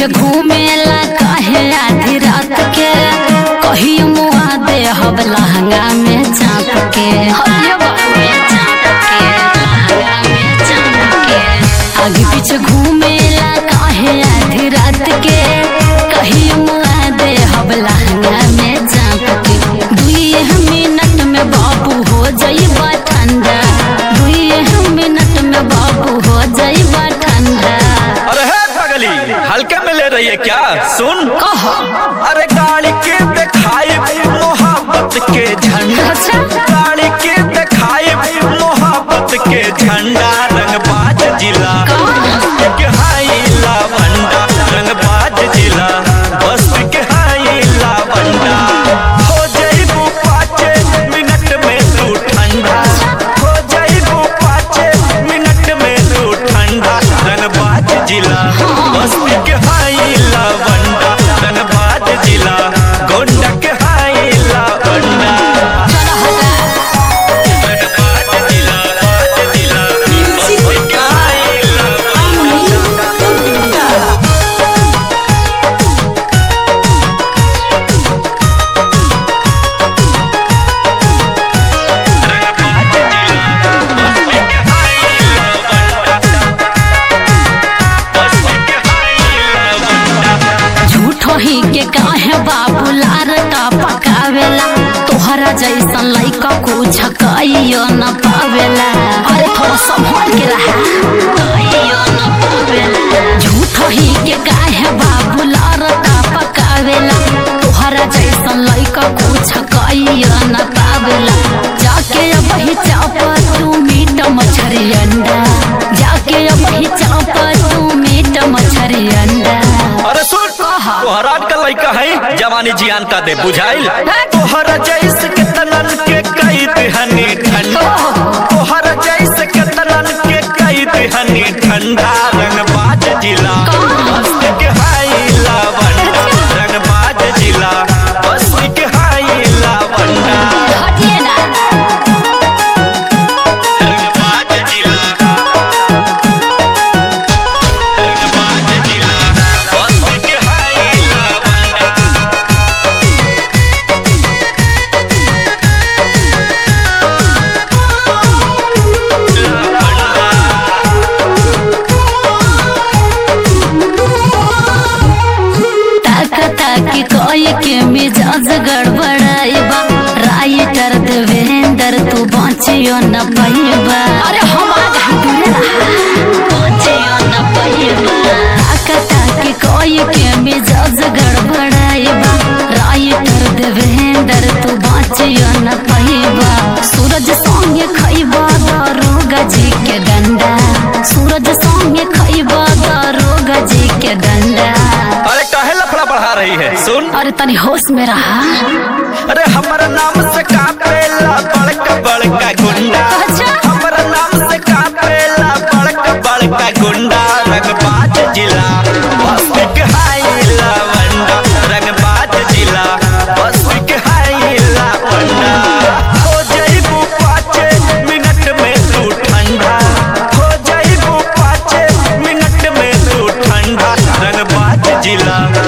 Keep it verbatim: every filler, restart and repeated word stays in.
पीछे घूमेला काहे आधी रात के कही मुआ दे हब लहंगा में चाप के आगे पीछे घूमेला काहे आधी रात के कही मुआ दे हब लहंगा में चाप के दुई मिनट में बाबू हो जाइबा ठंडा दुई मिनट में बाबू हो जाइबा ठंडा। अरे है पगली हल्के में ले रही है क्या? सुन कहो अरे गाड़ी के दिखाई मोहब्बत के झंडा गाड़ी के दिखाई मोहब्बत के झंडा रंगबाज जिला के हाई लावंडा रंगबाज जिला बस के हाई लावंडा हो जाइबू पाँच मिनट में तू ठंडा हो जाइबू पाँच मिनट में तू ठंडा रंगबाज जिला बस के हाई लावंडा रंगबाज जिला गोंडा के हाई लावंडा ही के काहे बाबू लार का पकावेला तोहरा जैसन लइका कुछ कइयो न पावेला। अरे थोड़ा संभाल के रहा कइयो न पावेला झूठ ही के काहे बाबू लार का पकावेला तोहरा जैसन लइका कुछ कइयो न पावेला। जाके अब ही चाप तू मीट मछरी अंडा जाके अब ही चाप तू मीट मछरी अंडा। अरे सुन तोहरा का लइका है जवानी जियान का दे बुझाइल तोहरा जैसे के तनन के कई दिहनी ठंडा तोहरा जैसे के तनन के कई दिहनी ठंडा रंगबाज जिला बस के हाई लावंडा रंगबाज जिला बस के हाई लावंडा रंगबाज जिला रंगबाज जिला बस के हाई लावंडा ताकि कोई के मिजाज गड़बड़ाइबा राइटर देवेंद्र तू बचियो न पाइबा। अरे हम आज बचियो न पाइबा ताकि कोई के मिजाज गड़बड़ाइबा राइटर देवेंद्र तू बचियो न पाइबा। सूरज संगे खइबा दारोगा जी के डंडा सूरज संगे खइबा दारोगा जी के डंडा। अरे काहे लफड़ा बढ़ा रही है? सुन अरे तनी होश में रहा अरे हमारा नाम से कापेला बड़का बड़का गुंडा हमारा नाम से कापेला बड़का बड़का गुंडा रंगबाज जिला बस के हाई लावंडा रंगबाज जिला बस के हाई लावंडा हो जाइबू पाँच मिनट में तू ठंडा हो जाइबू पाँच मिनट में तू ठंडा रंगबाज जिला